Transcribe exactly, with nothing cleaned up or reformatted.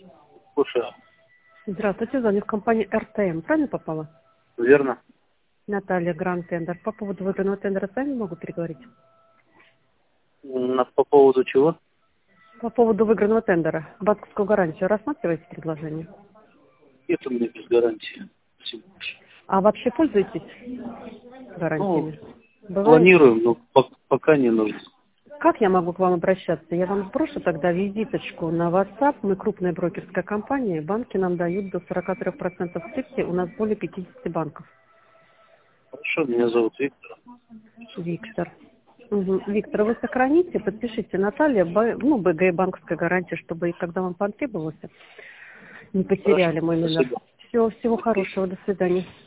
Слушаю. Здравствуйте, звоню в компанию эр тэ эм. Правильно попала? Верно. Наталья, Гранд Тендер. По поводу выигранного тендера с вами могу переговорить? На- По поводу чего? По поводу выигранного тендера. Банковскую гарантию рассматриваете предложение? Это мне без гарантии. Спасибо. А вообще пользуетесь Ну, гарантиями? Бывает? планируем, но по- пока не нужно. Как я могу к вам обращаться? Я вам сброшу тогда визиточку на WhatsApp. Мы крупная брокерская компания. Банки нам дают до сорок три процента скидки. У нас более пятидесяти банков. Хорошо, меня зовут Виктор. Виктор. Мгм. Виктор, вы сохраните, подпишите Наталья, Б- ну, бэ гэ банковская гарантия, чтобы и когда вам потребовалось, не Хорошо, потеряли мой номер. спасибо. Все, всего хорошего, до свидания.